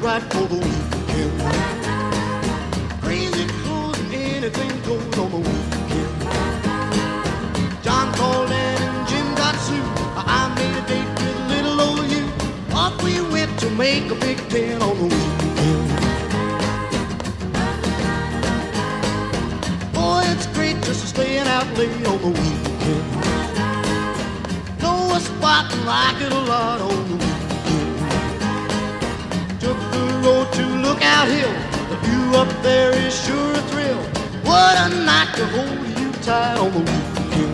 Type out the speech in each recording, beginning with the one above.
right for the weekend. Crazy clothes, anything goes on the weekend. John called and Jim got sued. I made a date with little old you. Off we went to make a big ten on the weekend. Boy, it's great just staying out late on the weekend. Know a spot and like it a lot on the weekend. Took the road to Lookout Hill. The view up there is sure a thrill. What a night to hold you tight on the weekend.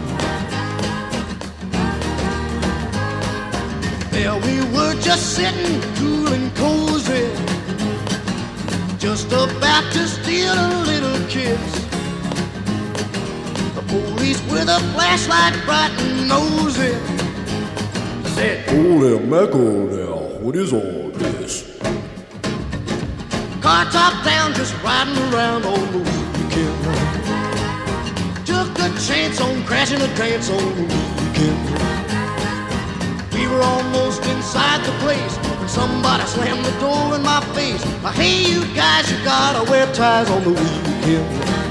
There we were just sitting cool and cozy, just about to steal a little kiss. The police with a flashlight bright and nosy said, "Holy mackerel now, what is all this?" Car top down, just riding around on the weekend. Took a chance on crashing a dance on the weekend. We were almost inside the place when somebody slammed the door in my face. Hey, you guys, you gotta wear ties on the weekend.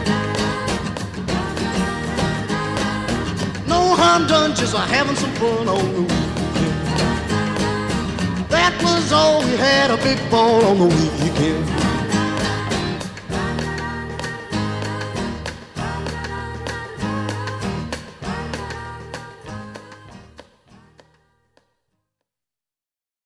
No harm done, just having some fun on the weekend. That was all we had, a big ball on the weekend.